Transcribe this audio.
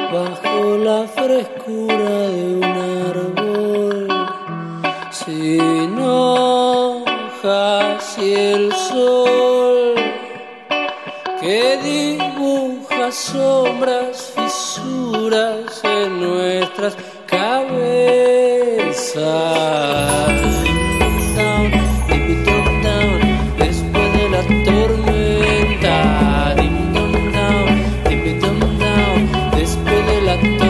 bajo la frescura de un árbol, sin hojas y el sol que dibuja sombras, fisuras en nuestras cabezas. Después de la tormenta, después de la tormenta.